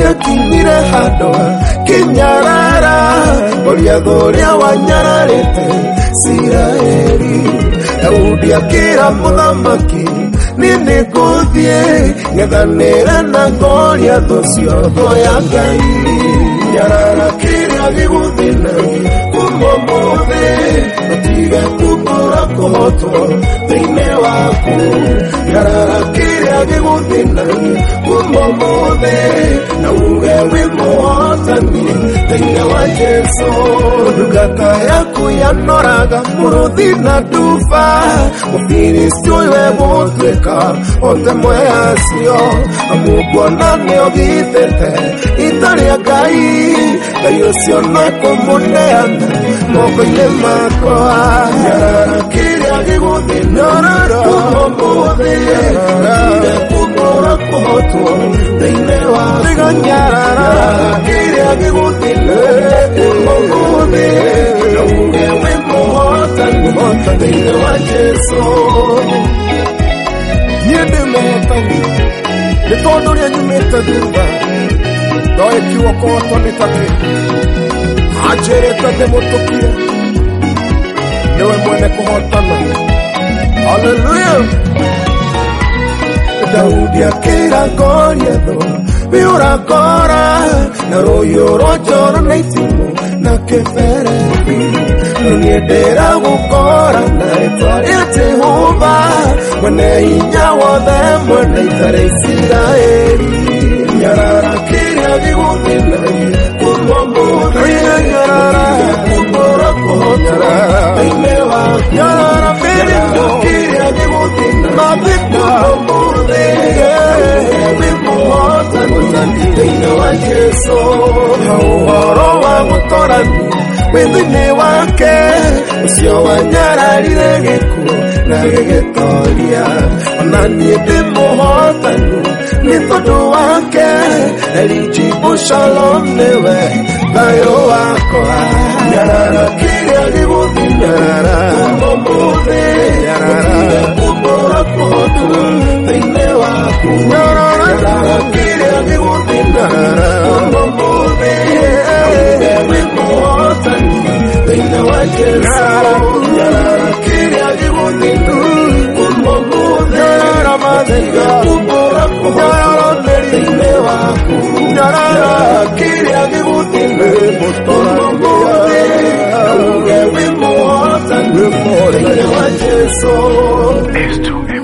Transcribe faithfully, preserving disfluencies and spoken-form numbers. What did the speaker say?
Ria kinire hando kinyarara Goria goria wanyararete Siraeli Daudi akira muthamaki Nini kuthie Ngethanira na goria Thusio thoya Ngai Nyarara kiria giguthina Kumomothe Natige kukura kuhotwo Thine waku Nyarara kiria giguthina Kumomothe Na uge wimuhotani Thine wa Jesu Ndugata yaku yanoraga Muruthi na nduba Mufiristi uwe gutwika Ote mweasio Amugwana neogithete Itaria Ngai Ngai ucio nekumuneana Moko-inĩ makwa Nyarara kiria giguthina Kumomothe Natige kukura kuhotwo Thine waku Tiga nyarara kiria giguthina Kumomothe Na uge wimuhotani Thine wa Jesu Niende muhotani Nitondo ria nyumite thutha Ndoe kiwoko nitake Ajerete ndemutukie Niwe mwene kuhotana Hallelujah Daudi akira Goliatho Biura kora Na royo rojoro na itimu Na keferethi Niendera gukora Na ritwaria Jehova Mwene hinya wothe Mwene itare Isiraeli Nyarara kiria giguthina Kumomothe Nyarara kukura kuhotwo Thine waku Nyarara kiria giguthina Kumomothe Wimuhotani Thine wa Jesu Uhoro wa gutorani Withini wake Ucio wanyararire gikuo Na gigitoria Ona nie ndimuhotani Ni tondu wake Elijibu shalom niwe Thayo wakwa Nyarara kiria giguthina Kumomothe Natige kukura kuhotwo Thine waku Nyarara kiria giguthina Kumomothe Natige wimuhotani Thine wa Jesu Nyarara kiria giguthina Kumomothe Natige kukura kuhotwo Thine waku Nyarara kiria giguthina Kumomothe Natige wimuhotani Thine wa Jesu.